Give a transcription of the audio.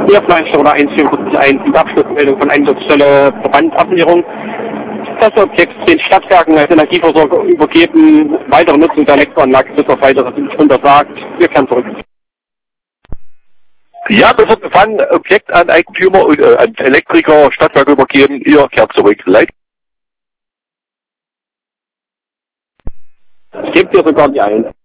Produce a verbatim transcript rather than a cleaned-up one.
Bierfleischer oder eins vier eins, die Abschlussmeldung von Einsatzstelle Verbandsabsicherung. Das Objekt den Stadtwerken als Energieversorger übergeben. Weitere Nutzung der Elektroanlage wird auf weiteres untersagt. Wir kehren zurück. Ja, das wird befangen, Objekt an Eigentümer und äh, an Elektriker, Stadtwerke übergeben. Ihr kehrt zurück. Leit Ich gebe dir sogar die ein.